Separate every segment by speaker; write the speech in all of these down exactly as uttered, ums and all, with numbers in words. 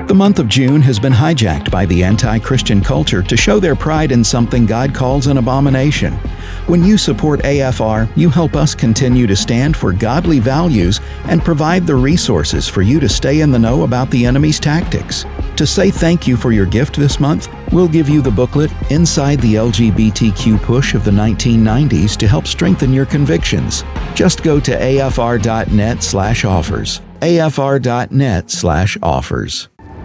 Speaker 1: The month of June has been hijacked by the anti-Christian culture to show their pride in something God calls an abomination. When you support A F R, you help us continue to stand for godly values and provide the resources for you to stay in the know about the enemy's tactics. To say thank you for your gift this month, we'll give you the booklet Inside the L G B T Q Push of the nineteen nineties to help strengthen your convictions. Just go to afr.net slash offers. afr.net slash offers.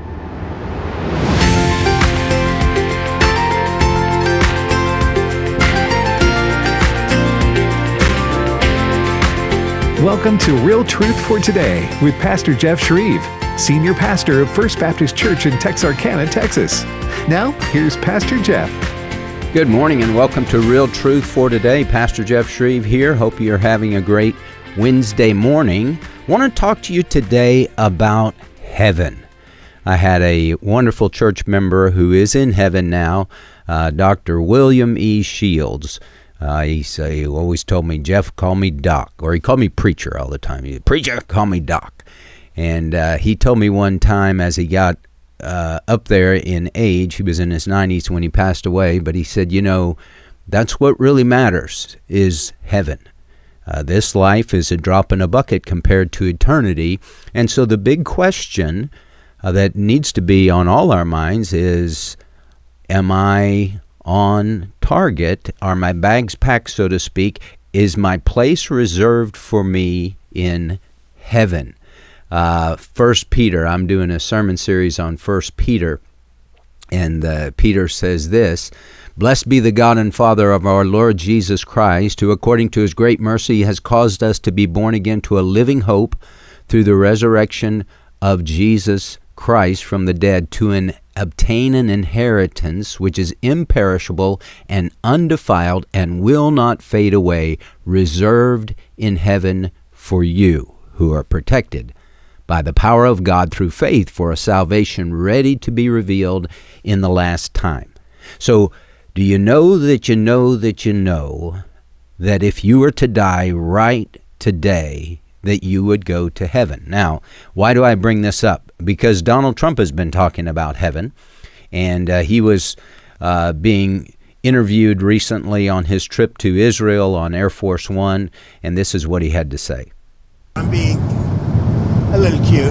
Speaker 2: Welcome to Real Truth for Today with Pastor Jeff Shreve, Senior Pastor of First Baptist Church in Texarkana, Texas. Now, here's Pastor Jeff.
Speaker 3: Good morning and welcome to Real Truth for Today. Pastor Jeff Shreve here. Hope you're having a great Wednesday morning. I want to talk to you today about heaven. I had a wonderful church member who is in heaven now, uh, Doctor William E. Shields. Uh, he, say, he always told me, Jeff, call me Doc, or he called me Preacher all the time. He, Preacher, call me Doc. And uh, he told me one time as he got uh, up there in age, he was in his nineties when he passed away, but he said, you know, that's what really matters is heaven. Uh, this life is a drop in a bucket compared to eternity. And so the big question uh, that needs to be on all our minds is, am I on target? Are my bags packed, so to speak? Is my place reserved for me in heaven? Uh, First Peter, I'm doing a sermon series on First Peter, and uh, Peter says this, Blessed be the God and Father of our Lord Jesus Christ, who according to his great mercy has caused us to be born again to a living hope through the resurrection of Jesus Christ from the dead, to an obtain an inheritance which is imperishable and undefiled and will not fade away, reserved in heaven for you, who are protected by the power of God through faith for a salvation ready to be revealed in the last time. So, do you know that you know that you know that if you were to die right today, that you would go to heaven? Now, why do I bring this up? Because Donald Trump has been talking about heaven, and uh, he was uh, being interviewed recently on his trip to Israel on Air Force One, and this is what he had to say.
Speaker 4: I'm being a little cute.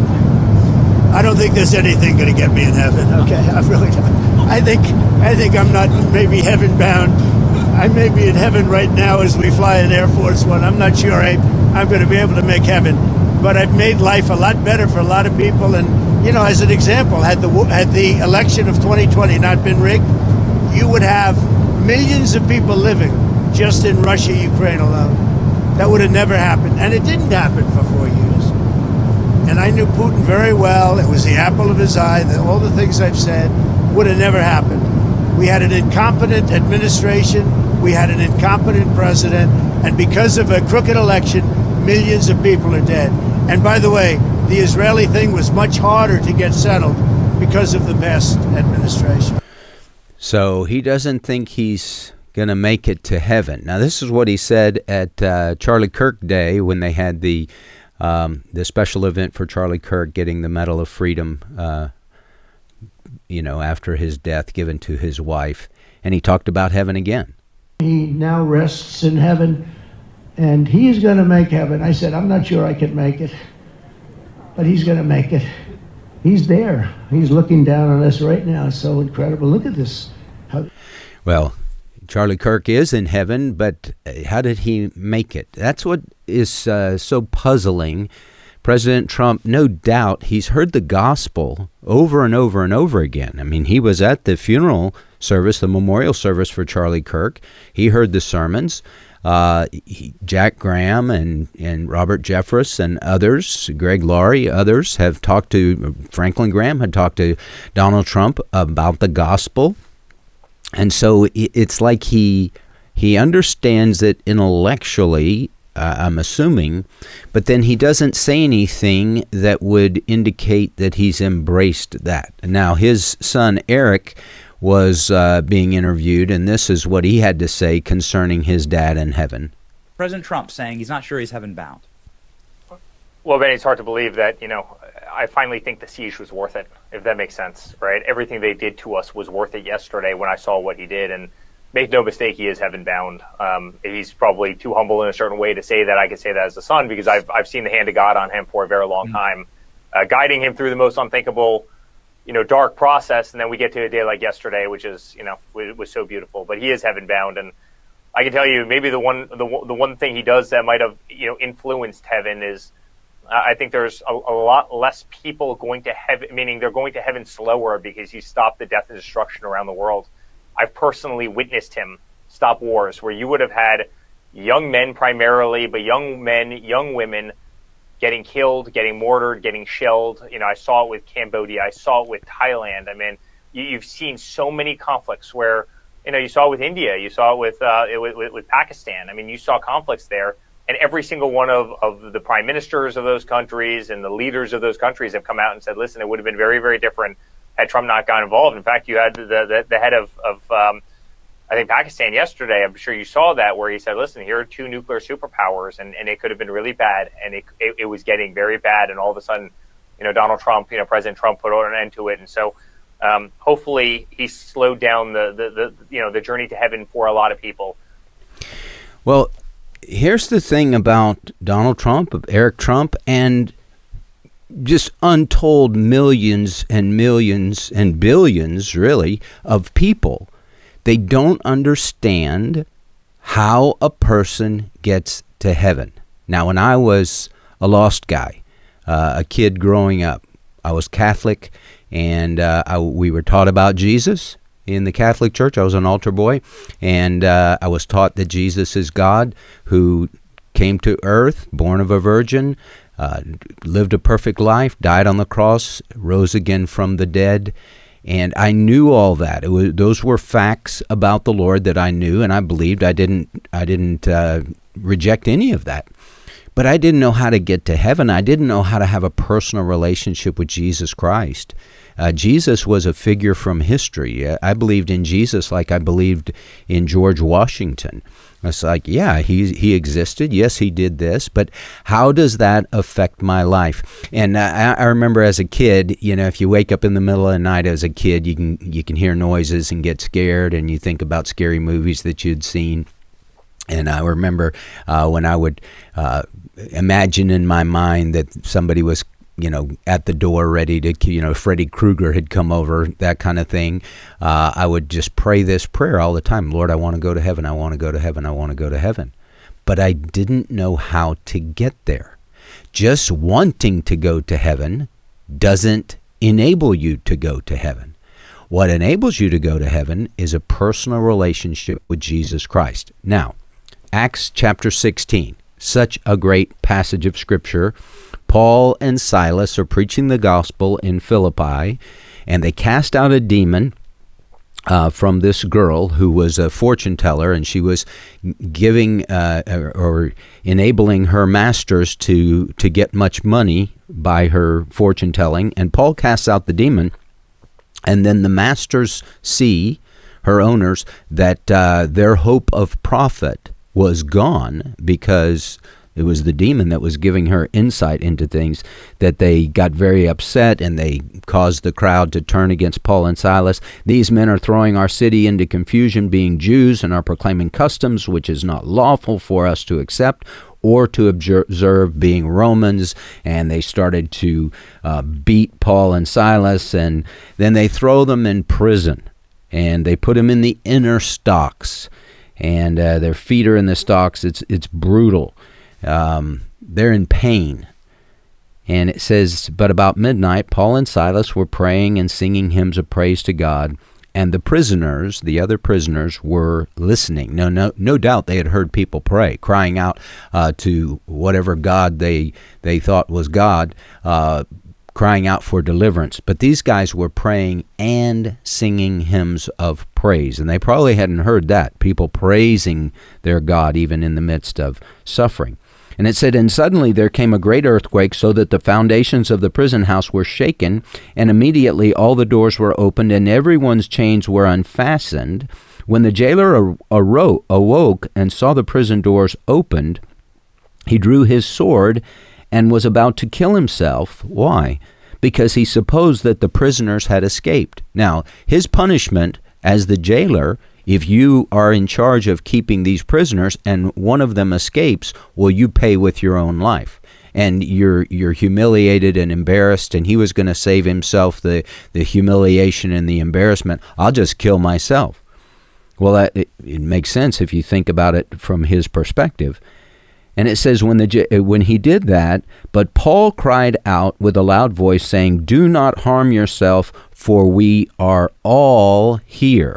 Speaker 4: I don't think there's anything going to get me in heaven, okay? I really don't. I think, I think I'm not maybe heaven bound. I may be in heaven right now as we fly in Air Force One. I'm not sure I, I'm going to be able to make heaven. But I've made life a lot better for a lot of people. And, you know, as an example, had the had the election of twenty twenty not been rigged, you would have millions of people living just in Russia, Ukraine alone. That would have never happened. And it didn't happen for four years. And I knew Putin very well. It was the apple of his eye. That all the things I've said would have never happened. We had an incompetent administration. We had an incompetent president. And because of a crooked election, millions of people are dead. And by the way, the Israeli thing was much harder to get settled because of the past administration.
Speaker 3: So he doesn't think he's going to make it to heaven. Now, this is what he said at uh, Charlie Kirk Day when they had the um, the special event for Charlie Kirk getting the Medal of Freedom, uh, you know, after his death given to his wife. And he talked about heaven again.
Speaker 5: He now rests in heaven. And he's going to make heaven. I said, I'm not sure I can make it, but he's going to make it. He's there. He's looking down on us right now. It's so incredible. Look at this. How-
Speaker 3: well, Charlie Kirk is in heaven, but how did he make it? That's what is uh, so puzzling. President Trump, no doubt, he's heard the gospel over and over and over again. I mean, he was at the funeral service, the memorial service for Charlie Kirk. He heard the sermons. Uh, he, Jack Graham and, and Robert Jeffress and others, Greg Laurie, others have talked to, Franklin Graham had talked to Donald Trump about the gospel. And so it, it's like he he understands it intellectually, uh, I'm assuming, but then he doesn't say anything that would indicate that he's embraced that. Now, his son, Eric, was uh, being interviewed, and this is what he had to say concerning his dad in heaven.
Speaker 6: President Trump saying he's not sure he's heaven bound.
Speaker 7: Well, Ben, it's hard to believe that, you know,
Speaker 6: I finally think the siege was worth it, if that makes sense, right? Everything they did to us was worth it yesterday when I saw what he did. And make no mistake, he is heaven bound. Um, he's probably too humble in a certain way to say that. I could say that as a son, because I've I've seen the hand of God on him for a very long mm-hmm. time, uh, guiding him through the most unthinkable, you know, dark process. And then we get to a day like yesterday, which is, you know, was, was so beautiful. But he is heaven bound, and I can tell you, maybe the one the the one thing he does that might have, you know, influenced heaven is, uh, I think there's a, a lot less people going to heaven, meaning they're going to heaven slower because he stopped the death and destruction around the world. I've personally witnessed him stop wars where you would have had young men primarily, but young men, young women getting killed, getting mortared, getting shelled. You know, I saw it with Cambodia. I saw it with Thailand. I mean, you, you've seen so many conflicts where, you know, you saw it with India. You saw it with, uh, with, with, with Pakistan. I mean, you saw conflicts there. And every single one of, of the prime ministers of those countries and the leaders of those countries have come out and said, listen, it would have been very, very different had Trump not gotten involved. In fact, you had the the, the head of, of um, I think, Pakistan yesterday. I'm sure you saw that, where he said, listen, here are two nuclear superpowers, and, and it could have been really bad. And it, it it was getting very bad. And all of a sudden, you know, Donald Trump, you know, President Trump put an end to it. And so um, hopefully he slowed down the, the, the, you know, the journey to heaven for a lot of people.
Speaker 3: Well, here's the thing about Donald Trump, of Eric Trump, and just untold millions and millions and billions, really, of people. They don't understand how a person gets to heaven. Now, when I was a lost guy, uh, a kid growing up, I was Catholic, and uh, I, we were taught about Jesus in the Catholic Church. I was an altar boy, and uh, I was taught that Jesus is God who came to earth, born of a virgin, Uh, lived a perfect life, died on the cross, rose again from the dead, and I knew all that. It was, those were facts about the Lord that I knew, and I believed. I didn't. I didn't uh, reject any of that, but I didn't know how to get to heaven. I didn't know how to have a personal relationship with Jesus Christ. Uh, Jesus was a figure from history. I believed in Jesus like I believed in George Washington. It's like, yeah, he he existed. Yes, he did this, but how does that affect my life? And I, I remember as a kid, you know, if you wake up in the middle of the night as a kid, you can you can hear noises and get scared, and you think about scary movies that you'd seen. And I remember uh, when I would uh, imagine in my mind that somebody was, you know, at the door ready to, you know, Freddy Krueger had come over, that kind of thing. Uh, I would just pray this prayer all the time. Lord, I want to go to heaven. I want to go to heaven. I want to go to heaven. But I didn't know how to get there. Just wanting to go to heaven doesn't enable you to go to heaven. What enables you to go to heaven is a personal relationship with Jesus Christ. Now, Acts chapter sixteen, such a great passage of Scripture. Paul and Silas are preaching the gospel in Philippi, and they cast out a demon uh, from this girl who was a fortune teller, and she was giving uh, or enabling her masters to, to get much money by her fortune telling. And Paul casts out the demon, and then the masters see, her owners, that uh, their hope of profit was gone because it was the demon that was giving her insight into things, that they got very upset and they caused the crowd to turn against Paul and Silas. These men are throwing our city into confusion, being Jews, and are proclaiming customs which is not lawful for us to accept or to observe, being Romans. And they started to uh, beat Paul and Silas, and then they throw them in prison, and they put them in the inner stocks, and uh, their feet are in the stocks. It's it's brutal. Um, they're in pain. And it says, but about midnight, Paul and Silas were praying and singing hymns of praise to God, and the prisoners, the other prisoners, were listening. No, no, no doubt they had heard people pray, crying out uh, to whatever God they they thought was God, uh, crying out for deliverance. But these guys were praying and singing hymns of praise, and they probably hadn't heard that, people praising their God even in the midst of suffering. And it said, and suddenly there came a great earthquake, so that the foundations of the prison house were shaken, and immediately all the doors were opened, and everyone's chains were unfastened. When the jailer aro- awoke and saw the prison doors opened, he drew his sword and was about to kill himself. Why? because he supposed that the prisoners had escaped. Now, his punishment as the jailer, if you are in charge of keeping these prisoners and one of them escapes, well, you pay with your own life. And you're you're humiliated and embarrassed, and he was going to save himself the, the humiliation and the embarrassment. I'll just kill myself. Well, that, it, it makes sense if you think about it from his perspective. And it says, when the when he did that, but Paul cried out with a loud voice, saying, "Do not harm yourself, for we are all here."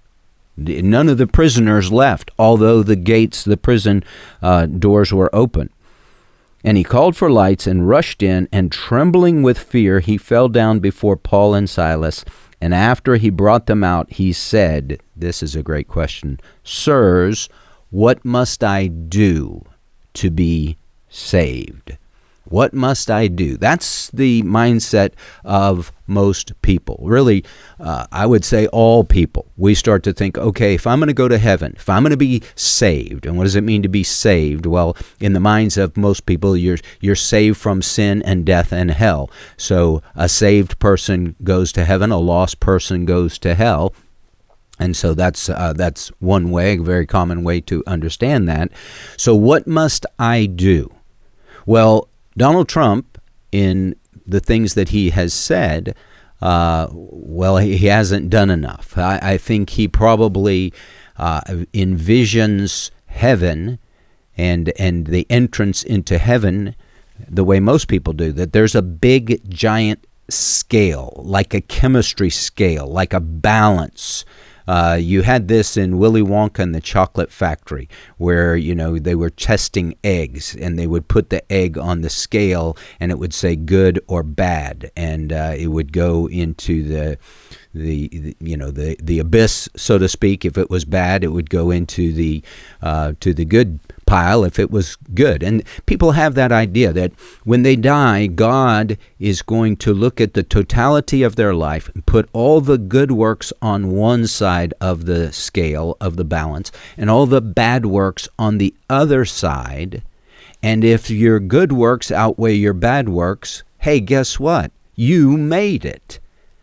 Speaker 3: None of the prisoners left, although the gates, the prison uh, doors were open. And he called for lights and rushed in, and trembling with fear, he fell down before Paul and Silas. And after he brought them out, he said, this is a great question, "Sirs, what must I do to be saved?" What must I do? That's the mindset of most people. Really, uh, I would say all people. We start to think, okay, if I'm going to go to heaven, if I'm going to be saved, and what does it mean to be saved? Well, in the minds of most people, you're you're saved from sin and death and hell. So a saved person goes to heaven, a lost person goes to hell. And so that's uh, that's one way, a very common way to understand that. So what must I do? Well, Donald Trump, in the things that he has said, uh, well, he hasn't done enough. I, I think he probably uh, envisions heaven and and the entrance into heaven the way most people do, that there's a big, giant scale, like a chemistry scale, like a balance. Uh, you had this in Willy Wonka and the Chocolate Factory, where, you know, they were testing eggs, and they would put the egg on the scale, and it would say good or bad, and uh, it would go into the, the, the, you know, the the abyss, so to speak. If it was bad, it would go into the uh, to the good pile if it was good. And people have that idea that when they die, God is going to look at the totality of their life and put all the good works on one side of the scale of the balance and all the bad works on the other side. And if your good works outweigh your bad works, hey, guess what? You made it.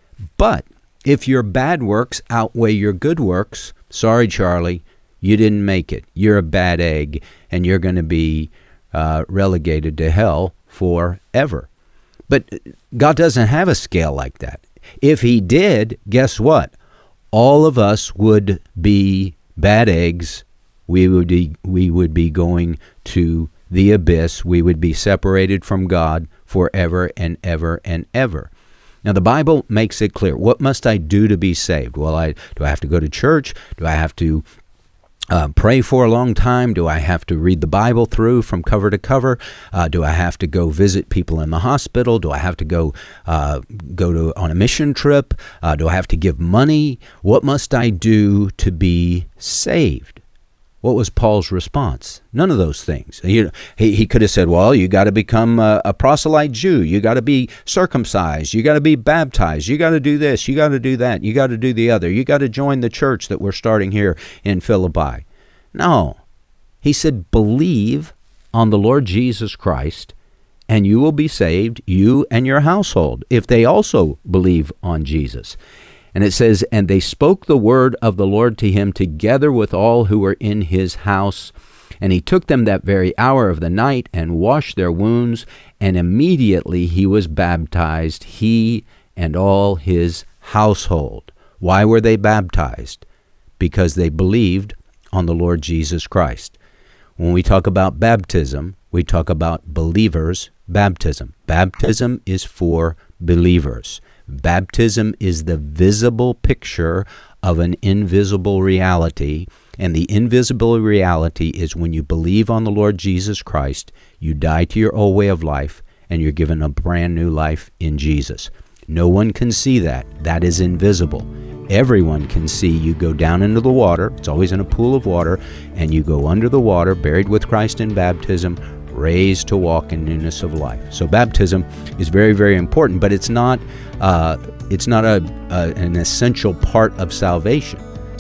Speaker 3: But if your bad works outweigh your good works, sorry, Charlie, you didn't make it. You're a bad egg, and you're going to be uh, relegated to hell forever. But God doesn't have a scale like that. If he did, guess what? All of us would be bad eggs. We would be, we would be going to the abyss. We would be separated from God forever and ever and ever. Now, the Bible makes it clear. What must I do to be saved? Well, I do I have to go to church? Do I have to Uh, pray for a long time? Do I have to read the Bible through from cover to cover? Uh, do I have to go visit people in the hospital? Do I have to go uh, go to on a mission trip? Uh, do I have to give money? What must I do to be saved? What was Paul's response? None of those things. He, he, he could have said, well, you got to become a, a proselyte Jew. You got to be circumcised. You got to be baptized. You got to do this. You got to do that. You got to do the other. You got to join the church that we're starting here in Philippi. No. He said, believe on the Lord Jesus Christ, and you will be saved, you and your household, if they also believe on Jesus. And it says, and they spoke the word of the Lord to him together with all who were in his house. And he took them that very hour of the night and washed their wounds. And immediately he was baptized, he and all his household. Why were they baptized? Because they believed on the Lord Jesus Christ. When we talk about baptism, we talk about believers' baptism. Baptism is for believers. Baptism is the visible picture of an invisible reality, and the invisible reality is when you believe on the Lord Jesus Christ, you die to your old way of life, and you're given a brand new life in Jesus. No one can see that. That is invisible. Everyone can see you go down into the water. It's always in a pool of water, and you go under the water, buried with Christ in baptism, raised to walk in newness of life. So baptism is very, very important, but it's not uh, it's not a, a an essential part of salvation.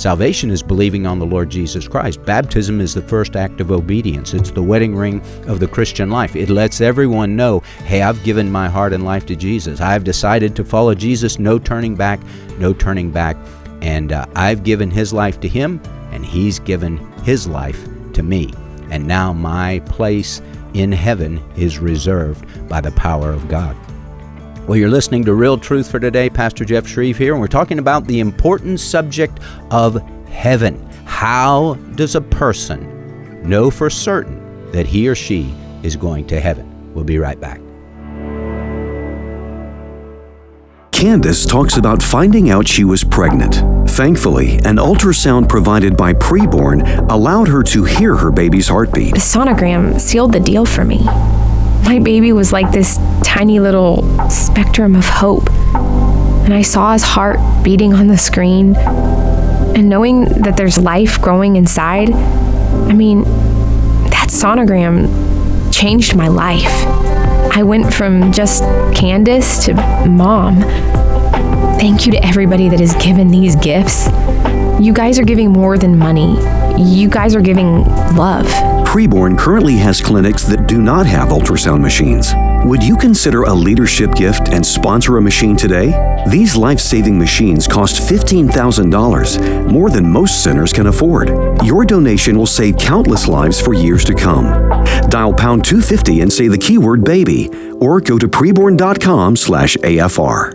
Speaker 3: Salvation is believing on the Lord Jesus Christ. Baptism is the first act of obedience. It's the wedding ring of the Christian life. It lets everyone know, hey, I've given my heart and life to Jesus. I've decided to follow Jesus. No turning back, no turning back. And uh, I've given his life to him, and he's given his life to me. And now my place in heaven is reserved by the power of God. Well, you're listening to Real Truth for Today. Pastor Jeff Shreve here, and we're talking about the important subject of heaven. How does a person know for certain that he or she is going to heaven? We'll be right back.
Speaker 7: Candace talks about finding out she was pregnant. Thankfully, an ultrasound provided by Preborn allowed her to hear her baby's heartbeat.
Speaker 8: The sonogram sealed the deal for me. My baby was like this tiny little spectrum of hope. And I saw his heart beating on the screen. And knowing that there's life growing inside, I mean, that sonogram changed my life. I went from just Candace to mom. Thank you to everybody that has given these gifts. You guys are giving more than money. You guys are giving love.
Speaker 7: Preborn currently has clinics that do not have ultrasound machines. Would you consider a leadership gift and sponsor a machine today? These life-saving machines cost fifteen thousand dollars, more than most centers can afford. Your donation will save countless lives for years to come. Dial pound two fifty and say the keyword baby, or go to preborn.com slash AFR.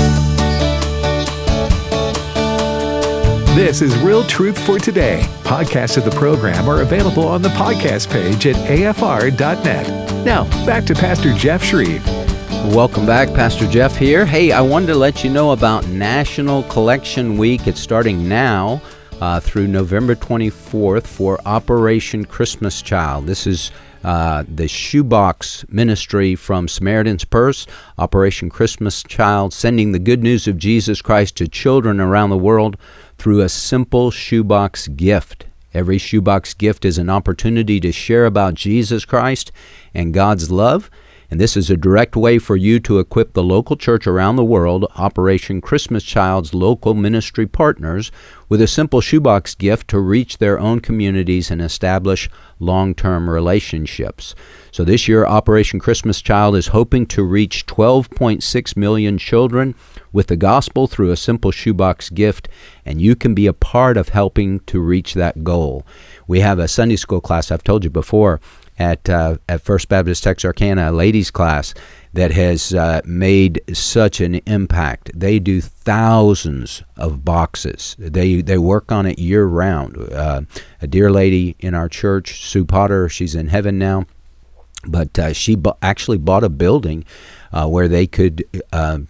Speaker 2: This is Real Truth for Today. Podcasts of the program are available on the podcast page at A F R dot net. Now, back to Pastor Jeff Shreve.
Speaker 3: Welcome back, Pastor Jeff here. Hey, I wanted to let you know about National Collection Week. It's starting now uh, through November twenty-fourth for Operation Christmas Child. This is uh, the shoebox ministry from Samaritan's Purse, Operation Christmas Child, sending the good news of Jesus Christ to children around the world through a simple shoebox gift. Every shoebox gift is an opportunity to share about Jesus Christ and God's love. And this is a direct way for you to equip the local church around the world, Operation Christmas Child's local ministry partners, with a simple shoebox gift to reach their own communities and establish long-term relationships. So this year, Operation Christmas Child is hoping to reach twelve point six million children with the gospel through a simple shoebox gift, and you can be a part of helping to reach that goal. We have a Sunday school class, I've told you before, at uh, at First Baptist Texarkana, a ladies class that has uh, made such an impact. They do thousands of boxes. They they work on it year round. Uh, a dear lady in our church, Sue Potter, she's in heaven now, but uh, she bu- actually bought a building uh, where they could uh,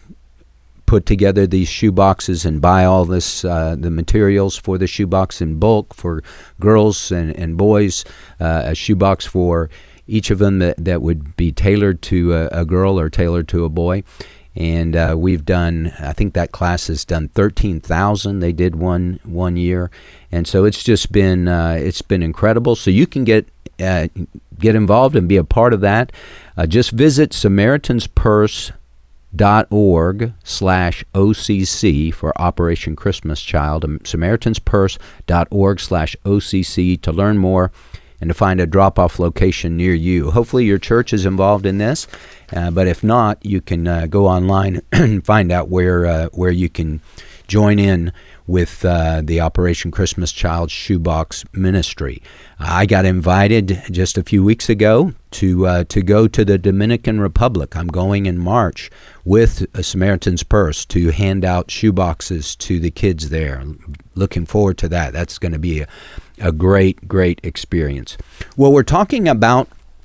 Speaker 3: put together these shoe boxes and buy all this uh, the materials for the shoebox in bulk for girls and, and boys, uh, a shoebox for each of them that, that would be tailored to a, a girl or tailored to a boy. And uh, we've done, I think that class has done thirteen thousand. They did one one year. And so it's just been, uh, it's been incredible. So you can get uh, get involved and be a part of that. Uh, just visit Samaritan's Purse dot org slash O C C for Operation Christmas Child, Samaritan's Purse dot org slash O C C to learn more and to find a drop-off location near you. Hopefully your church is involved in this, uh, but if not, you can uh, go online and find out where uh, where you can join in with uh, the Operation Christmas Child Shoebox Ministry. I got invited just a few weeks ago to uh, to go to the Dominican Republic. I'm going in March with a Samaritan's Purse to hand out shoeboxes to the kids there. Looking forward to that. That's going to be a, a great, great experience. Well, we're talking about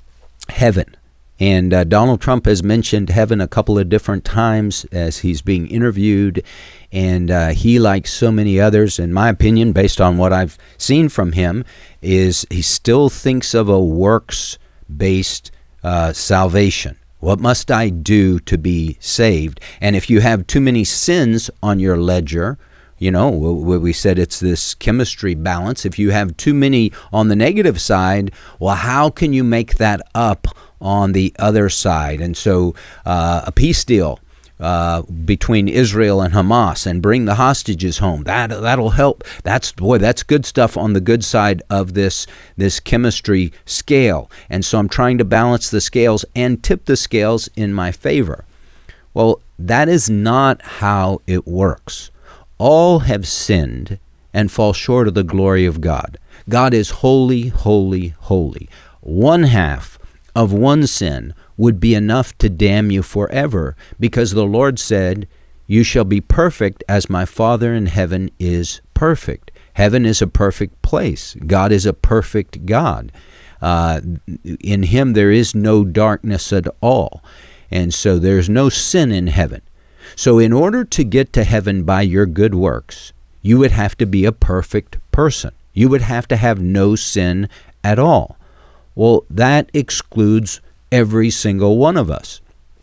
Speaker 3: heaven. And uh, Donald Trump has mentioned heaven a couple of different times as he's being interviewed. And uh, he, like so many others, in my opinion, based on what I've seen from him, is he still thinks of a works-based uh, salvation. What must I do to be saved? And if you have too many sins on your ledger, you know, we said it's this chemistry balance. If you have too many on the negative side, well, how can you make that up on the other side? And so uh, a peace deal uh, between Israel and Hamas and bring the hostages home. That that'll help. That's boy, that's good stuff on the good side of this this chemistry scale. And so I'm trying to balance the scales and tip the scales in my favor. Well, that is not how it works. All have sinned and fall short of the glory of God. God is holy, holy, holy. One half of one sin would be enough to damn you forever, because the Lord said, "You shall be perfect as my Father in heaven is perfect." Heaven is a perfect place. God is a perfect God. Uh, in him there is no darkness at all. And so there's no sin in heaven. So in order to get to heaven by your good works, you would have to be a perfect person. You would have to have no sin at all. Well, that excludes every single one of us.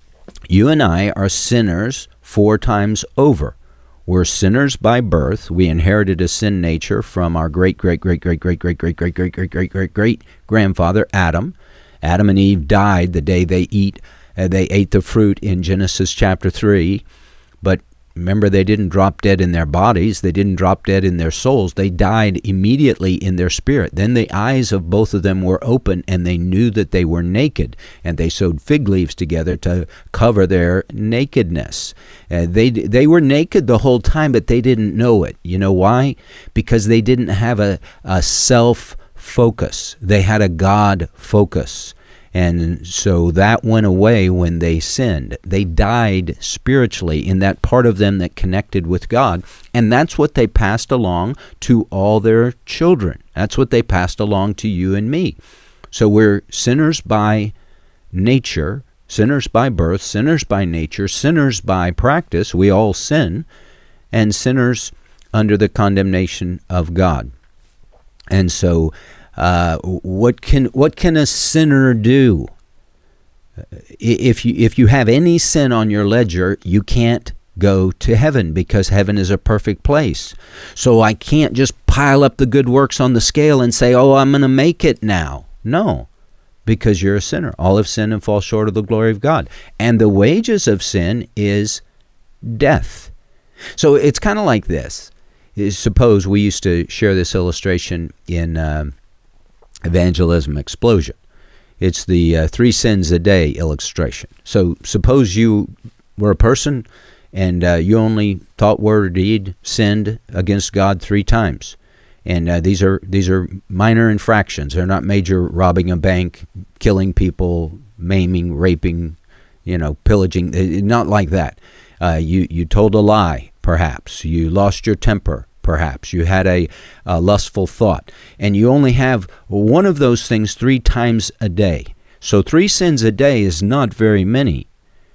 Speaker 3: You and I are sinners four times over. We're sinners by birth. We inherited a sin nature from our great, great, great, great, great, great, great, great, great, great, great, great, great grandfather, Adam. Adam and Eve died the day they eat. Uh, they ate the fruit in Genesis chapter three. But remember, they didn't drop dead in their bodies. They didn't drop dead in their souls. They died immediately in their spirit. Then the eyes of both of them were open, and they knew that they were naked. And they sewed fig leaves together to cover their nakedness. Uh, they they were naked the whole time, but they didn't know it. You know why? Because they didn't have a, a self-focus. They had a God focus. And so that went away when they sinned. They died spiritually in that part of them that connected with God. And that's what they passed along to all their children. That's what they passed along to you and me. So we're sinners by nature, sinners by birth, sinners by nature, sinners by practice. We all sin, and sinners under the condemnation of God. And so Uh, what can what can a sinner do? If you if you have any sin on your ledger, you can't go to heaven, because heaven is a perfect place. So I can't just pile up the good works on the scale and say, "Oh, I'm going to make it now." No, because you're a sinner. All have sinned and fall short of the glory of God, and the wages of sin is death. So it's kind of like this. Suppose we used to share this illustration in Uh, Evangelism Explosion. It's the uh, three sins a day illustration. So suppose you were a person and uh, you only thought, word, or deed, sinned against God three times. And uh, these are these are minor infractions. They're not major: robbing a bank, killing people, maiming, raping, you know, pillaging. Not like that. Uh, you, you told a lie, perhaps. You lost your temper. Perhaps you had a, a lustful thought, and you only have one of those things three times a day. So three sins a day is not very many.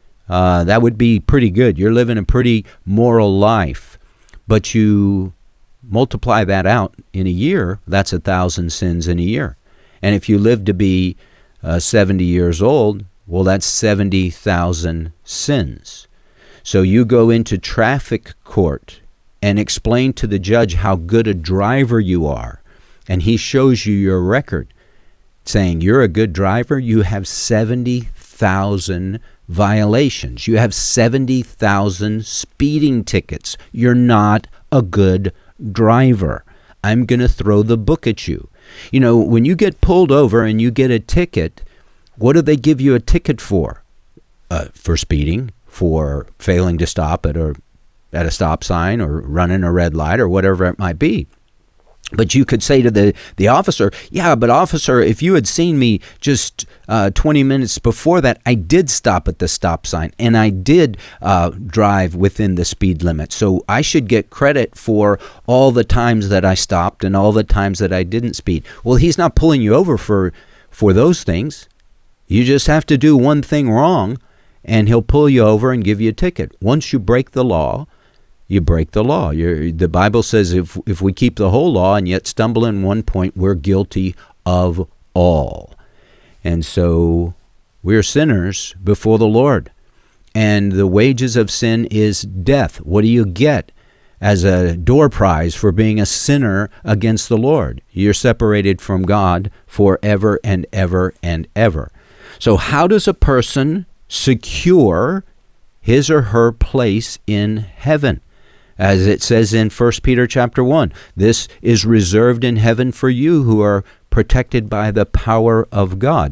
Speaker 3: Uh, that would be pretty good. You're living a pretty moral life, but you multiply that out in a year, that's a thousand sins in a year. And if you live to be uh, seventy years old, well, that's seventy thousand sins. So you go into traffic court and explain to the judge how good a driver you are, and he shows you your record, saying you're a good driver. You have seventy thousand violations. You have seventy thousand speeding tickets. You're not a good driver. I'm going to throw the book at you. You know, when you get pulled over and you get a ticket, what do they give you a ticket for? Uh, for speeding, for failing to stop at a at a stop sign, or running a red light, or whatever it might be. But you could say to the, the officer, yeah, but officer, if you had seen me just uh, twenty minutes before that, I did stop at the stop sign, and I did uh, drive within the speed limit. So I should get credit for all the times that I stopped and all the times that I didn't speed. Well, he's not pulling you over for, for those things. You just have to do one thing wrong, and he'll pull you over and give you a ticket. Once you break the law, you break the law. You're, the Bible says if if we keep the whole law and yet stumble in one point, we're guilty of all. And so we're sinners before the Lord. And the wages of sin is death. What do you get as a door prize for being a sinner against the Lord? You're separated from God forever and ever and ever. So how does a person secure his or her place in heaven. As it says in First Peter chapter one, this is reserved in heaven for you who are protected by the power of God.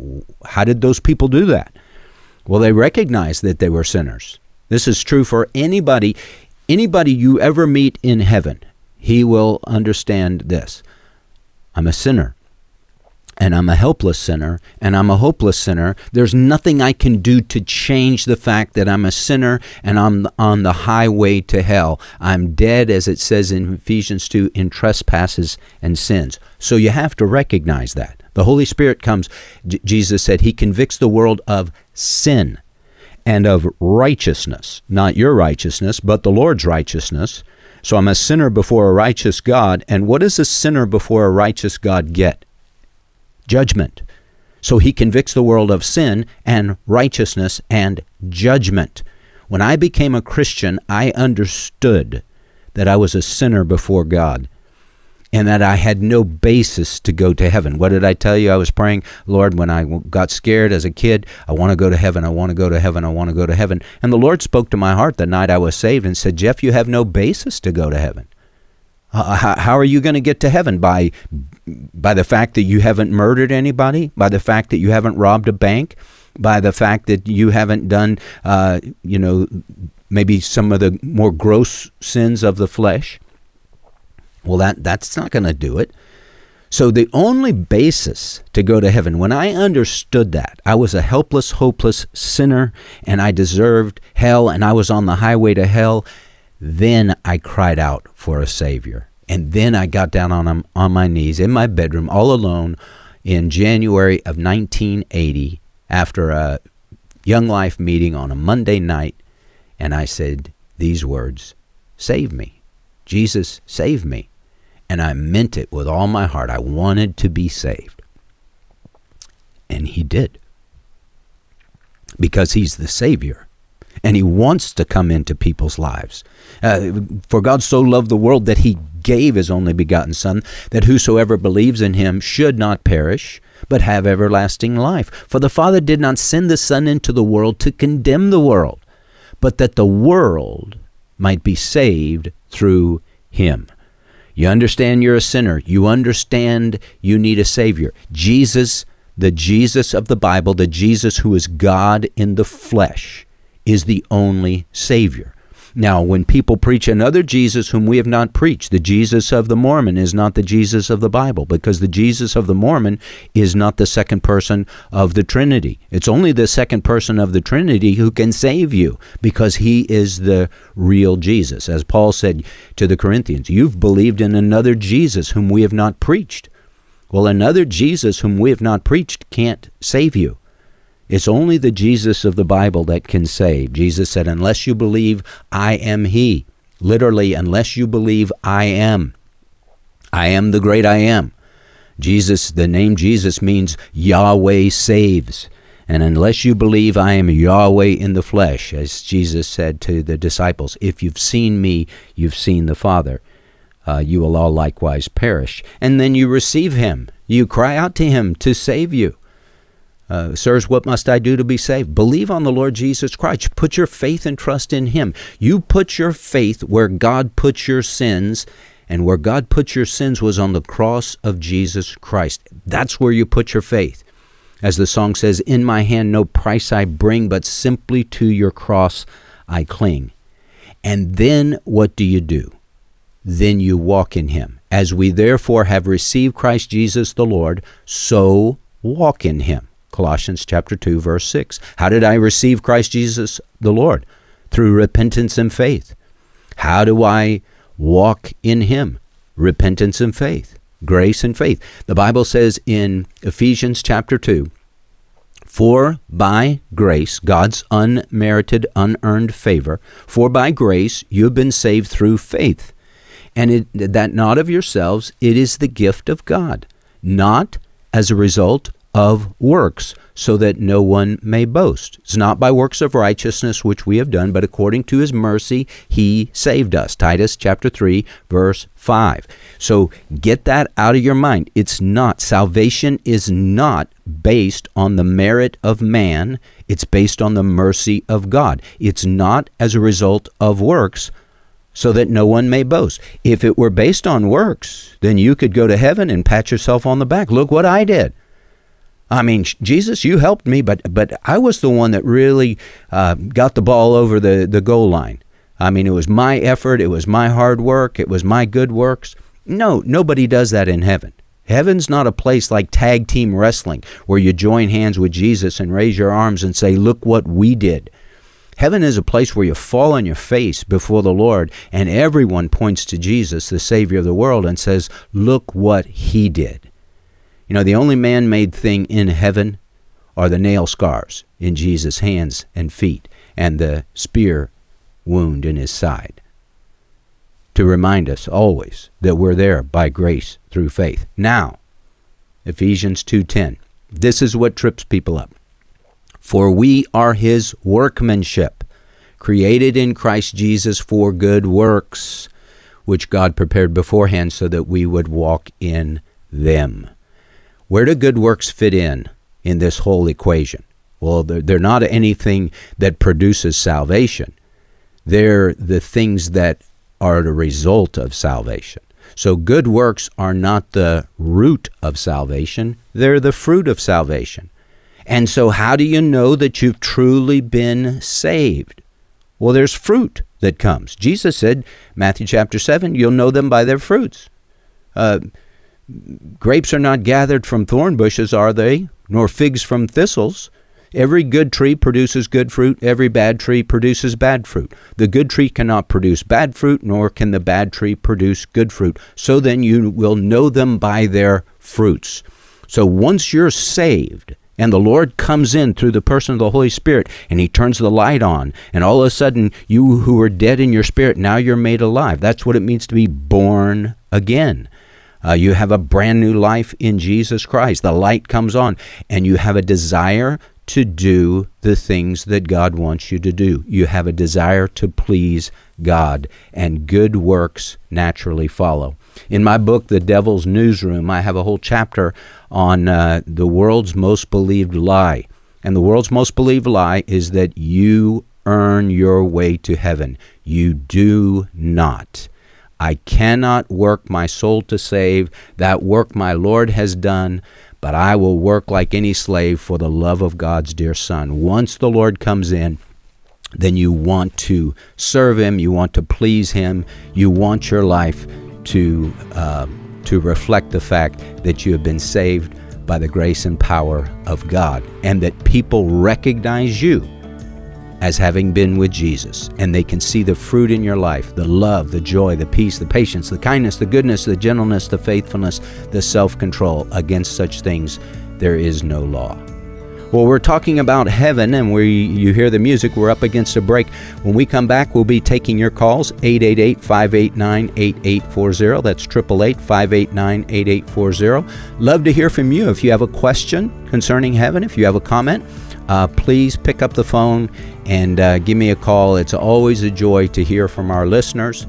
Speaker 3: How did those people do that? Well, they recognized that they were sinners. This is true for anybody, anybody you ever meet in heaven. He will understand this. I'm a sinner. And I'm a helpless sinner, and I'm a hopeless sinner. There's nothing I can do to change the fact that I'm a sinner and I'm on the highway to hell. I'm dead, as it says in Ephesians two, in trespasses and sins. So you have to recognize that. The Holy Spirit comes, J- Jesus said, he convicts the world of sin and of righteousness. Not your righteousness, but the Lord's righteousness. So I'm a sinner before a righteous God. And what does a sinner before a righteous God get? Judgment. So he convicts the world of sin and righteousness and judgment. When I became a Christian, I understood that I was a sinner before God and that I had no basis to go to heaven. What did I tell you? I was praying, Lord, when I got scared as a kid, I want to go to heaven, I want to go to heaven, I want to go to heaven. And the Lord spoke to my heart the night I was saved and said, Jeff, you have no basis to go to heaven. Uh, how, how are you going to get to heaven? By by the fact that you haven't murdered anybody? By the fact that you haven't robbed a bank? By the fact that you haven't done, uh, you know, maybe some of the more gross sins of the flesh? Well, that that's not going to do it. So the only basis to go to heaven, when I understood that, I was a helpless, hopeless sinner, and I deserved hell, and I was on the highway to hell, then I cried out for a Savior. And then I got down on him, on my knees in my bedroom all alone in January of nineteen eighty after a Young Life meeting on a Monday night. And I said these words, save me. Jesus, save me. And I meant it with all my heart. I wanted to be saved. And he did. Because he's the Savior. And he wants to come into people's lives. Uh, for God so loved the world that he gave his only begotten Son, that whosoever believes in him should not perish, but have everlasting life. For the Father did not send the Son into the world to condemn the world, but that the world might be saved through him. You understand you're a sinner. You understand you need a Savior. Jesus, the Jesus of the Bible, the Jesus who is God in the flesh, is the only Savior. Now, when people preach another Jesus whom we have not preached, the Jesus of the Mormon is not the Jesus of the Bible, because the Jesus of the Mormon is not the second person of the Trinity. It's only the second person of the Trinity who can save you, because he is the real Jesus. As Paul said to the Corinthians, you've believed in another Jesus whom we have not preached. Well, another Jesus whom we have not preached can't save you. It's only the Jesus of the Bible that can save. Jesus said, unless you believe I am he. Literally, unless you believe I am. I am the great I am. Jesus, the name Jesus means Yahweh saves. And unless you believe I am Yahweh in the flesh, as Jesus said to the disciples, if you've seen me, you've seen the Father. Uh, you will all likewise perish. And then you receive him. You cry out to him to save you. Uh, sirs, what must I do to be saved? Believe on the Lord Jesus Christ. Put your faith and trust in him. You put your faith where God puts your sins, and where God put your sins was on the cross of Jesus Christ. That's where you put your faith. As the song says, in my hand no price I bring, but simply to your cross I cling. And then what do you do? Then you walk in him. As we therefore have received Christ Jesus the Lord, so walk in him. Colossians chapter two, verse six. How did I receive Christ Jesus the Lord? Through repentance and faith. How do I walk in him? Repentance and faith. Grace and faith. The Bible says in Ephesians chapter two, for by grace, God's unmerited, unearned favor, for by grace you have been saved through faith. And it, that not of yourselves, it is the gift of God, not as a result of works, so that no one may boast. It's not by works of righteousness which we have done, but according to his mercy he saved us. Titus chapter three, verse five. So get that out of your mind. It's not. Salvation is not based on the merit of man. It's based on the mercy of God. It's not as a result of works, so that no one may boast. If it were based on works, then you could go to heaven and pat yourself on the back. Look what I did. I mean, Jesus, you helped me, but but I was the one that really uh, got the ball over the, the goal line. I mean, it was my effort. It was my hard work. It was my good works. No, nobody does that in heaven. Heaven's not a place like tag team wrestling where you join hands with Jesus and raise your arms and say, look what we did. Heaven is a place where you fall on your face before the Lord and everyone points to Jesus, the Savior of the world, and says, look what he did. You know, the only man-made thing in heaven are the nail scars in Jesus' hands and feet and the spear wound in his side, to remind us always that we're there by grace through faith. Now, Ephesians two ten. This is what trips people up. For we are his workmanship, created in Christ Jesus for good works, which God prepared beforehand so that we would walk in them. Where do good works fit in in this whole equation? Well, they're, they're not anything that produces salvation. They're the things that are the result of salvation. So good works are not the root of salvation. They're the fruit of salvation. And so how do you know that you've truly been saved? Well, there's fruit that comes. Jesus said, Matthew chapter seven, you'll know them by their fruits. Uh, grapes are not gathered from thorn bushes, are they? Nor figs from thistles. Every good tree produces good fruit. Every bad tree produces bad fruit. The good tree cannot produce bad fruit, nor can the bad tree produce good fruit. So then you will know them by their fruits. So once you're saved, and the Lord comes in through the person of the Holy Spirit, and he turns the light on, and all of a sudden, you who were dead in your spirit, now you're made alive. That's what it means to be born again. Uh, you have a brand new life in Jesus Christ. The light comes on, and you have a desire to do the things that God wants you to do. You have a desire to please God, and good works naturally follow. In my book, The Devil's Newsroom, I have a whole chapter on uh, the world's most believed lie. And the world's most believed lie is that you earn your way to heaven. You do not. I cannot work my soul to save. That work my Lord has done. But I will work like any slave for the love of God's dear Son. Once the Lord comes in, then you want to serve him, you want to please him, you want your life to uh, to reflect the fact that you have been saved by the grace and power of God, and that people recognize you as having been with Jesus, and they can see the fruit in your life, the love, the joy, the peace, the patience, the kindness, the goodness, the gentleness, the faithfulness, the self-control. Against such things there is no law. Well, we're talking about heaven, and we you hear the music. We're up against a break. When we come back, we'll be taking your calls, eight eight eight, five eight nine, eight eight four zero. That's eight eight eight, five eight nine, eight eight four zero. Love to hear from you. If you have a question concerning heaven, if you have a comment, Uh, please pick up the phone and uh, give me a call. It's always a joy to hear from our listeners.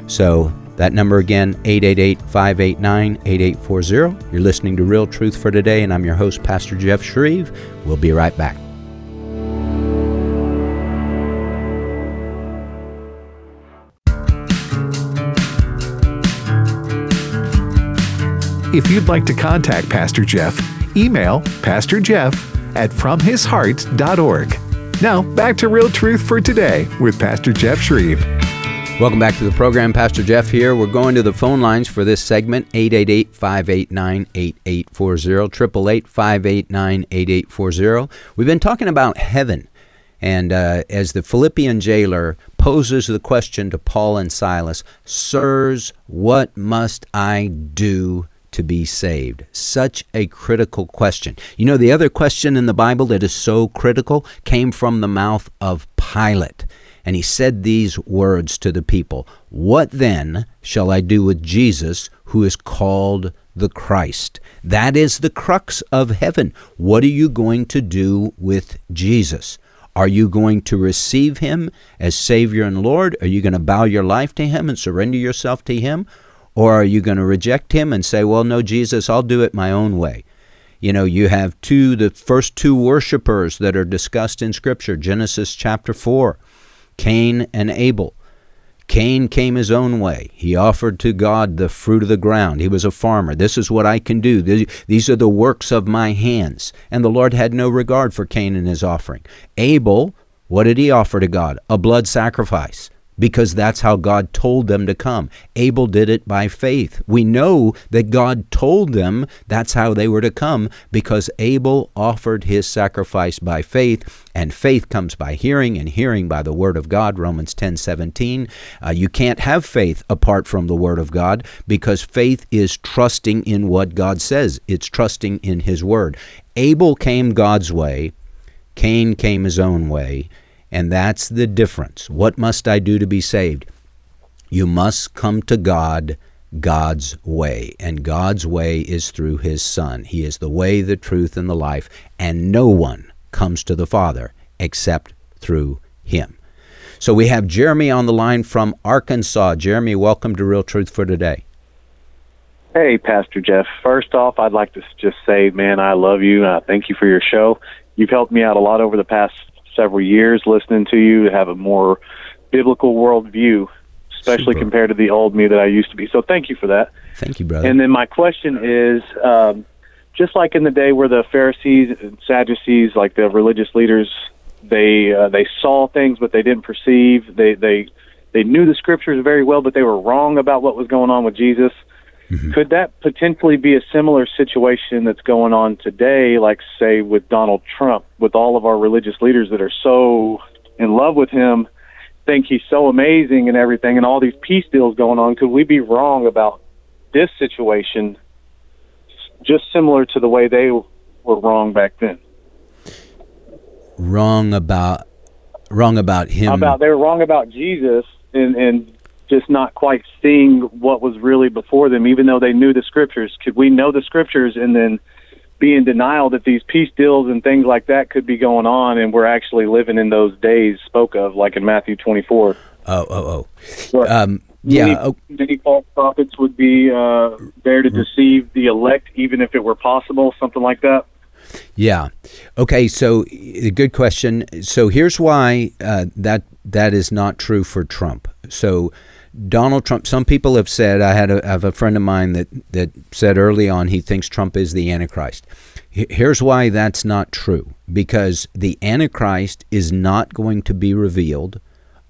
Speaker 3: So that number again, eight eight eight, five eight nine, eight eight four zero. You're listening to Real Truth for Today, and I'm your host, Pastor Jeff Shreve. We'll be right back.
Speaker 2: If you'd like to contact Pastor Jeff, email Pastor Jeff at from his heart dot org. Now, back to Real Truth for Today with Pastor Jeff Shreve.
Speaker 3: Welcome back to the program. Pastor Jeff here. We're going to the phone lines for this segment, eight eight eight, five eight nine, eight eight four zero, eight eight eight, five eight nine, eight eight four zero. We've been talking about heaven, and uh, as the Philippian jailer poses the question to Paul and Silas, "Sirs, what must I do to be saved?" Such a critical question. You know, the other question in the Bible that is so critical came from the mouth of Pilate. And he said these words to the people, "What then shall I do with Jesus, who is called the Christ. That is the crux of heaven. What are you going to do with Jesus? Are you going to receive him as Savior and Lord? Are you going to bow your life to him and surrender yourself to him? Or are you going to reject him and say, well, no, Jesus, I'll do it my own way? You know, you have two, the first two worshipers that are discussed in Scripture, Genesis chapter four, Cain and Abel. Cain came his own way. He offered to God the fruit of the ground. He was a farmer. This is what I can do. These are the works of my hands. And the Lord had no regard for Cain and his offering. Abel, what did he offer to God? A blood sacrifice, because that's how God told them to come. Abel did it by faith. We know that God told them that's how they were to come because Abel offered his sacrifice by faith, and faith comes by hearing, and hearing by the Word of God, Romans ten seventeen. Uh, you can't have faith apart from the Word of God because faith is trusting in what God says. It's trusting in His Word. Abel came God's way. Cain came his own way. And that's the difference. What must I do to be saved? You must come to God God's way. And God's way is through His Son. He is the way, the truth, and the life. And no one comes to the Father except through Him. So we have Jeremy on the line from Arkansas. Jeremy, welcome to Real Truth for Today.
Speaker 9: Hey, Pastor Jeff. First off, I'd like to just say, man, I love you. Uh, thank you for your show. You've helped me out a lot over the past several years listening to you to have a more biblical worldview, especially Super. Compared to the old me that I used to be. So thank you for that.
Speaker 3: Thank you, brother.
Speaker 9: And then my question is, um, just like in the day where the Pharisees and Sadducees, like the religious leaders, they uh, they saw things but they didn't perceive. They they they knew the Scriptures very well, but they were wrong about what was going on with Jesus. Mm-hmm. Could that potentially be a similar situation that's going on today, like, say, with Donald Trump, with all of our religious leaders that are so in love with him, think he's so amazing and everything, and all these peace deals going on? Could we be wrong about this situation, just similar to the way they were wrong back then?
Speaker 3: Wrong about wrong about him?
Speaker 9: About they were wrong about Jesus and and. just not quite seeing what was really before them, even though they knew the Scriptures. Could we know the Scriptures and then be in denial that these peace deals and things like that could be going on, and we're actually living in those days spoke of, like in Matthew twenty-four?
Speaker 3: Oh, oh, oh. Um, yeah.
Speaker 9: Many,
Speaker 3: oh.
Speaker 9: many false prophets would be uh, there to deceive the elect, even if it were possible, something like that?
Speaker 3: Yeah. Okay, so good question. So here's why uh, that that is not true for Trump. So Donald Trump, some people have said, I had a, I have a friend of mine that, that said early on he thinks Trump is the Antichrist. Here's why that's not true. Because the Antichrist is not going to be revealed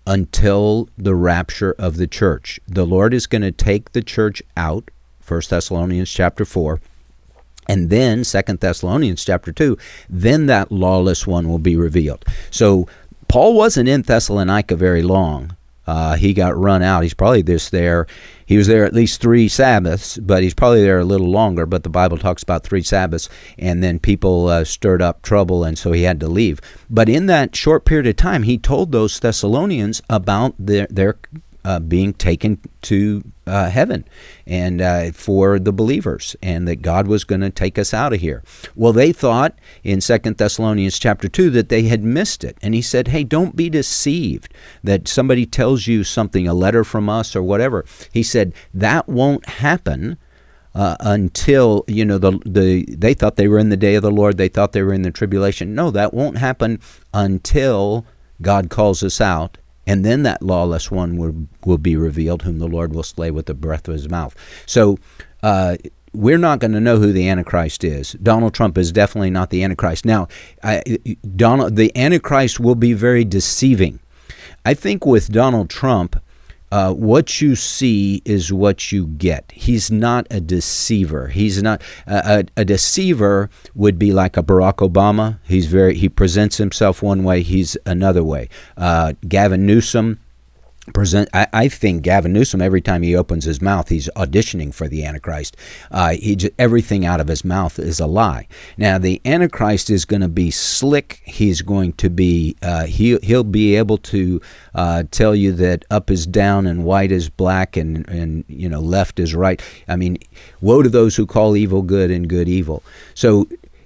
Speaker 3: until the rapture of the church. The Lord is going to take the church out, First Thessalonians chapter four, and then Second Thessalonians chapter two, then that lawless one will be revealed. So Paul wasn't in Thessalonica very long. Uh, he got run out. He's probably just there. He was there at least three Sabbaths, but he's probably there a little longer. But the Bible talks about three Sabbaths, and then people uh, stirred up trouble, and so he had to leave. But in that short period of time, he told those Thessalonians about their their uh, being taken to uh, heaven, and uh, for the believers, and that God was going to take us out of here. Well, they thought in Second Thessalonians chapter two that they had missed it, and he said, "Hey, don't be deceived that somebody tells you something, a letter from us or whatever." He said that won't happen uh, until you know the the. They thought they were in the day of the Lord. They thought they were in the tribulation. No, that won't happen until God calls us out. And then that lawless one will, will be revealed, whom the Lord will slay with the breath of his mouth. So uh, we're not going to know who the Antichrist is. Donald Trump is definitely not the Antichrist. Now, I, Donald, the Antichrist will be very deceiving. I think with Donald Trump, uh, what you see is what you get. He's not a deceiver. He's not uh, a, a deceiver would be like a Barack Obama. He's very he presents himself one way. He's another way. Uh, Gavin Newsom present. I, I think Gavin Newsom, every time he opens his mouth, he's auditioning for the Antichrist. Uh, he j- everything out of his mouth is a lie. Now, the Antichrist is going to be slick. He's going to be uh, he he'll be able to uh, tell you that up is down and white is black and and you know left is right. I mean, woe to those who call evil good and good evil. So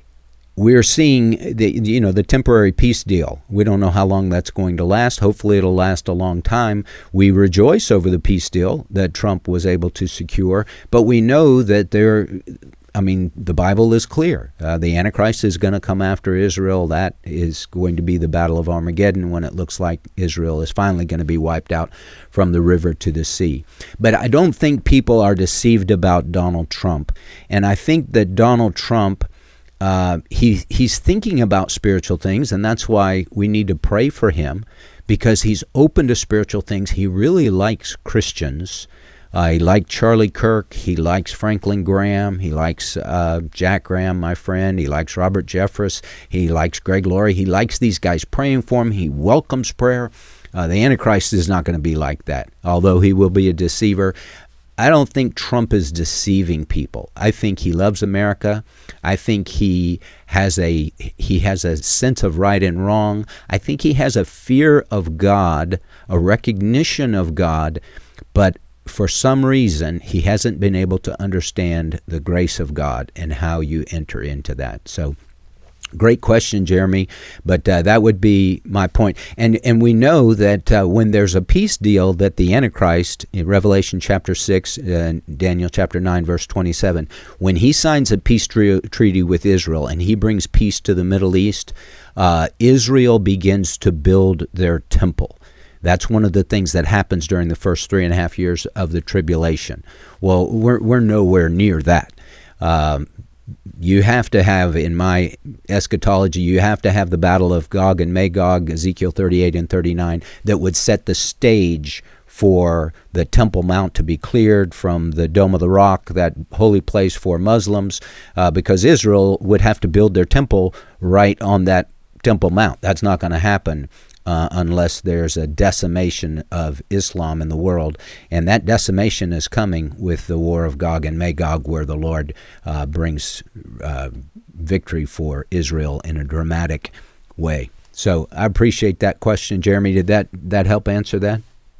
Speaker 3: we're seeing the you know the temporary peace deal. We don't know how long that's going to last. Hopefully it'll last a long time. We rejoice over the peace deal that Trump was able to secure, but we know that there I mean the Bible is clear. Uh, the Antichrist is going to come after Israel. That is going to be the battle of Armageddon, when it looks like Israel is finally going to be wiped out from the river to the sea. But I don't think people are deceived about Donald Trump. And I think that Donald Trump Uh, he he's thinking about spiritual things, and that's why we need to pray for him, because he's open to spiritual things. He really likes Christians. Uh, he liked Charlie Kirk. He likes Franklin Graham. He likes uh, Jack Graham, my friend. He likes Robert Jeffress. He likes Greg Laurie. He likes these guys praying for him. He welcomes prayer. Uh, the Antichrist is not going to be like that, although he will be a deceiver. I don't think Trump is deceiving people. I think he loves America. I think he has a he has a sense of right and wrong. I think he has a fear of God, a recognition of God, but for some reason he hasn't been able to understand the grace of God and how you enter into that. So great question, Jeremy, but uh, that would be my point. And and we know that uh, when there's a peace deal, that the Antichrist, in Revelation chapter six, uh, Daniel chapter nine, verse twenty-seven, when he signs a peace tre- treaty with Israel and he brings peace to the Middle East, uh, Israel begins to build their temple. That's one of the things that happens during the first three and a half years of the tribulation. Well, we're we're nowhere near that. Um, You have to have, in my eschatology, you have to have the battle of Gog and Magog, Ezekiel thirty-eight and thirty-nine, that would set the stage for the Temple Mount to be cleared from the Dome of the Rock, that holy place for Muslims, uh, because Israel would have to build their temple right on that Temple Mount. That's not going to happen uh, unless there's a decimation of Islam in the world. And that decimation is coming with the war of Gog and Magog, where the Lord uh, brings uh, victory for Israel in a dramatic way. So I appreciate that question, Jeremy. Did that, that help answer that?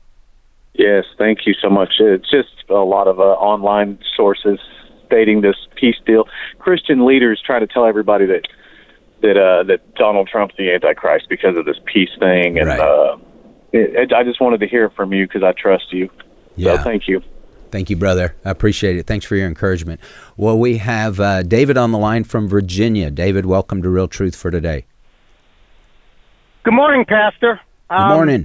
Speaker 9: Yes, thank you so much. It's just a lot of uh, online sources stating this peace deal. Christian leaders try to tell everybody that that uh, that Donald Trump's the Antichrist because of this peace thing, and
Speaker 3: right.
Speaker 9: uh, it, it, I just wanted to hear from you because I trust you.
Speaker 3: Yeah.
Speaker 9: So thank you.
Speaker 3: Thank you, brother. I appreciate it. Thanks for your encouragement. Well, we have uh, David on the line from Virginia. David, welcome to Real Truth for Today.
Speaker 10: Good morning, Pastor.
Speaker 3: Good
Speaker 10: um,
Speaker 3: morning.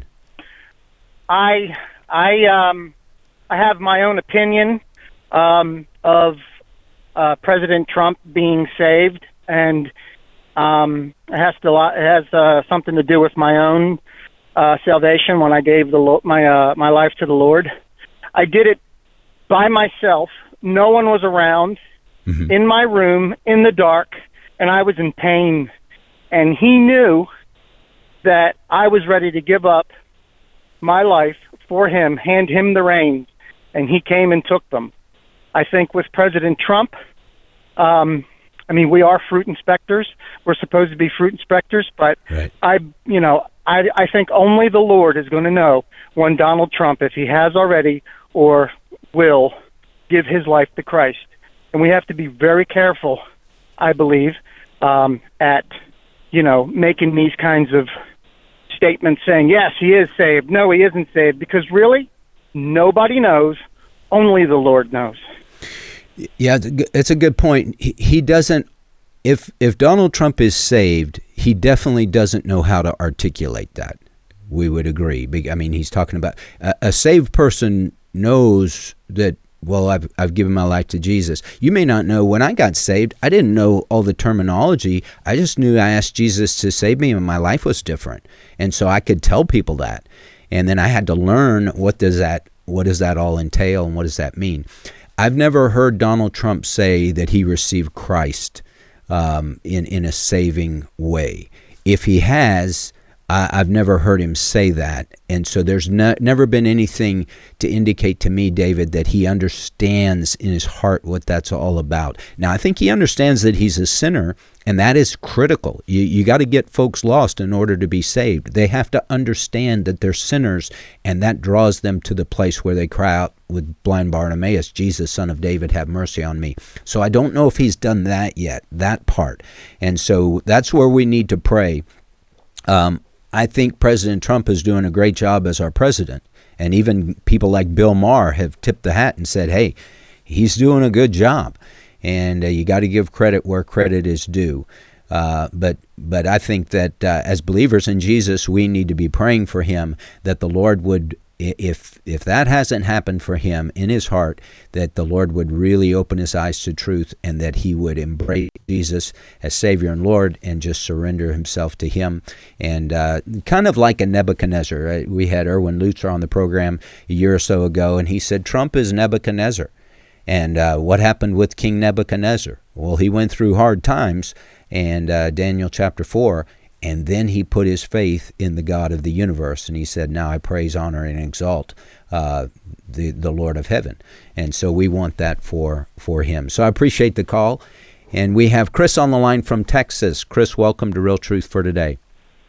Speaker 10: I I um I have my own opinion um, of uh, President Trump being saved, and um, it has to it has uh, something to do with my own uh, salvation when I gave the my uh, my life to the Lord. I did it by myself. No one was around. Mm-hmm. In my room, in the dark, and I was in pain. And he knew that I was ready to give up my life for him, hand him the reins, and he came and took them. I think with President Trump, um, I mean, we are fruit inspectors. We're supposed to be fruit inspectors, but
Speaker 3: right.
Speaker 10: I, you know, I, I think only the Lord is going to know when Donald Trump, if he has already or will, give his life to Christ. And we have to be very careful, I believe, um, at, you know, making these kinds of statements saying, yes, he is saved. No, he isn't saved. Because really, nobody knows. Only the Lord knows.
Speaker 3: Yeah, it's a good point. He doesn't, if if Donald Trump is saved, he definitely doesn't know how to articulate that. We would agree. I mean, he's talking about a, a saved person knows that, well, I've I've given my life to Jesus. You may not know when I got saved, I didn't know all the terminology. I just knew I asked Jesus to save me and my life was different. And so I could tell people that. And then I had to learn what does that what does that all entail and what does that mean? I've never heard Donald Trump say that he received Christ um, in, in a saving way. If he has, I, I've never heard him say that. And so there's no, never been anything to indicate to me, David, that he understands in his heart what that's all about. Now, I think he understands that he's a sinner, and that is critical. You, you got to get folks lost in order to be saved. They have to understand that they're sinners, and that draws them to the place where they cry out with blind Bartimaeus, Jesus, Son of David, have mercy on me. So I don't know if he's done that yet, that part. And so that's where we need to pray. Um, I think President Trump is doing a great job as our president. And even people like Bill Maher have tipped the hat and said, hey, he's doing a good job. And uh, you got to give credit where credit is due. Uh, but but I think that uh, as believers in Jesus, we need to be praying for him, that the Lord would, if if that hasn't happened for him in his heart, that the Lord would really open his eyes to truth, and that he would embrace Jesus as Savior and Lord and just surrender himself to him. And uh, kind of like a Nebuchadnezzar. Right? We had Erwin Lutzer on the program a year or so ago, and he said Trump is Nebuchadnezzar. And uh, what happened with King Nebuchadnezzar? Well, he went through hard times, and uh, Daniel chapter four, and then he put his faith in the God of the universe, and he said, now I praise, honor, and exalt uh, the, the Lord of heaven. And so we want that for, for him. So I appreciate the call. And we have Chris on the line from Texas. Chris, welcome to Real Truth for Today.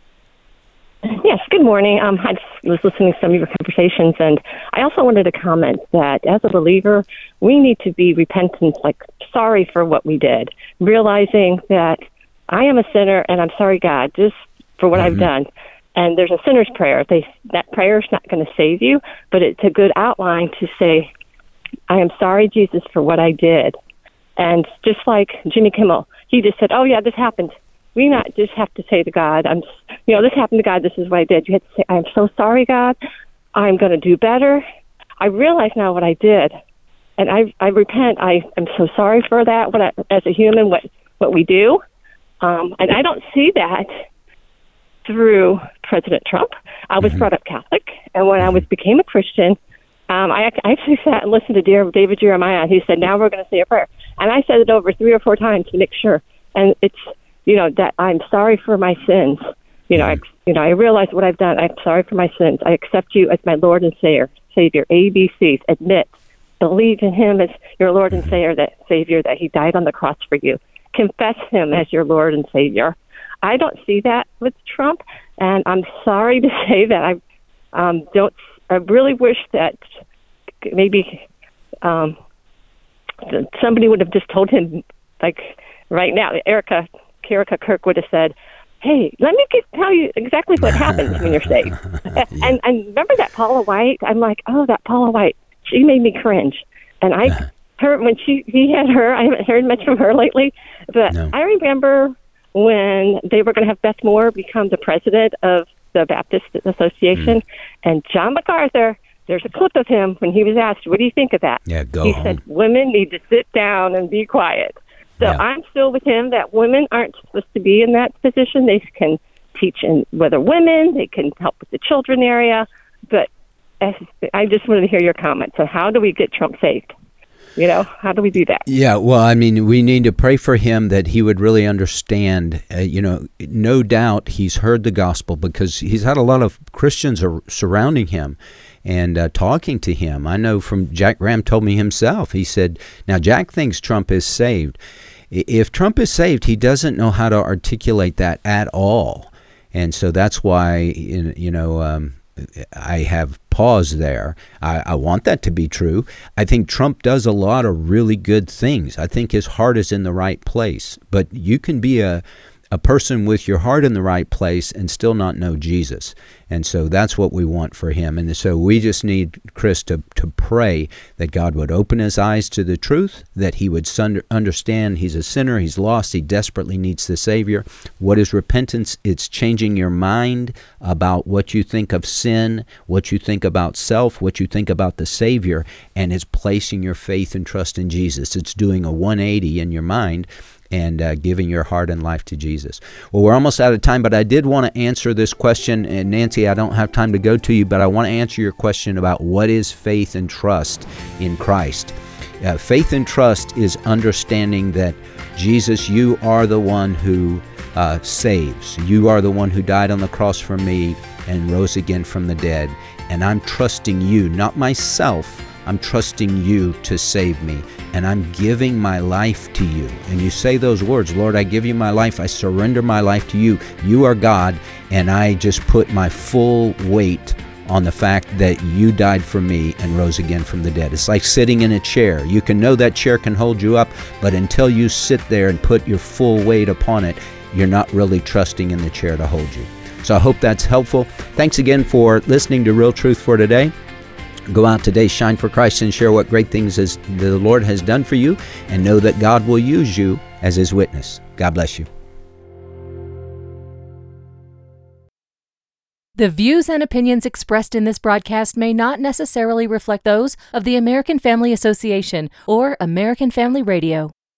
Speaker 11: Yes, good morning. Um, I just was listening to some of your conversations, and I also wanted to comment that as a believer, we need to be repentant, like sorry for what we did, realizing that I am a sinner, and I'm sorry, God, just for what mm-hmm. I've done. And there's a sinner's prayer. They, that prayer is not going to save you, but it's a good outline to say, I am sorry, Jesus, for what I did. And just like Jimmy Kimmel, he just said, oh, yeah, this happened. We not just have to say to God, I'm, you know, this happened to God, this is what I did. You have to say, I'm so sorry, God. I'm going to do better. I realize now what I did, and I I repent. I am so sorry for that, what I, as a human, what, what we do. Um, and I don't see that through President Trump. I was mm-hmm. brought up Catholic, and when I was became a Christian, um, I, I actually sat and listened to dear David Jeremiah, and he said, now we're going to say a prayer. And I said it over three or four times to make sure. And it's, you know, that I'm sorry for my sins. You know, I, you know, I realize what I've done. I'm sorry for my sins. I accept you as my Lord and Savior. Savior, A B Cs. Admit, believe in Him as your Lord and Savior. That Savior, that He died on the cross for you. Confess Him as your Lord and Savior. I don't see that with Trump, and I'm sorry to say that I um, don't. I really wish that maybe um, somebody would have just told him, like right now, Erica. Erica Kirk would have said, hey, let me get, tell you exactly what happens when you're saved. yeah. And and remember that Paula White? I'm like, oh, that Paula White, she made me cringe. And I, her, when she, he had her, I haven't heard much from her lately, but no. I remember when they were going to have Beth Moore become the president of the Baptist Association, mm. and John MacArthur, there's a clip of him when he was asked, what do you think of that?
Speaker 3: Yeah, go
Speaker 11: He
Speaker 3: home.
Speaker 11: said, women need to sit down and be quiet. So yeah. I'm still with him that women aren't supposed to be in that position. They can teach in whether women, they can help with the children area. But I just wanted to hear your comments. So how do we get Trump saved? You know, how do we do that?
Speaker 3: Yeah, well, I mean, we need to pray for him that he would really understand. Uh, you know, no doubt he's heard the gospel because he's had a lot of Christians are surrounding him and uh, talking to him. I know from Jack Graham told me himself. He said, now Jack thinks Trump is saved. If Trump is saved, he doesn't know how to articulate that at all. And so that's why, you know, um, I have pause there. I, I want that to be true. I think Trump does a lot of really good things. I think his heart is in the right place. But you can be a a person with your heart in the right place and still not know Jesus. And so that's what we want for him. And so we just need Chris to, to pray that God would open his eyes to the truth, that he would understand he's a sinner, he's lost, he desperately needs the Savior. What is repentance? It's changing your mind about what you think of sin, what you think about self, what you think about the Savior, and it's placing your faith and trust in Jesus. It's doing a one eighty in your mind and uh, giving your heart and life to Jesus. Well, we're almost out of time, but I did want to answer this question. And Nancy, I don't have time to go to you, but I want to answer your question about what is faith and trust in Christ. Uh, faith and trust is understanding that, Jesus, you are the one who uh, saves. You are the one who died on the cross for me and rose again from the dead. And I'm trusting you, not myself. I'm trusting you to save me, and I'm giving my life to you. And you say those words, Lord, I give you my life. I surrender my life to you. You are God, and I just put my full weight on the fact that you died for me and rose again from the dead. It's like sitting in a chair. You can know that chair can hold you up, but until you sit there and put your full weight upon it, you're not really trusting in the chair to hold you. So I hope that's helpful. Thanks again for listening to Real Truth for Today. Go out today, shine for Christ, and share what great things is, the Lord has done for you, and know that God will use you as His witness. God bless you.
Speaker 12: The views and opinions expressed in this broadcast may not necessarily reflect those of the American Family Association or American Family Radio.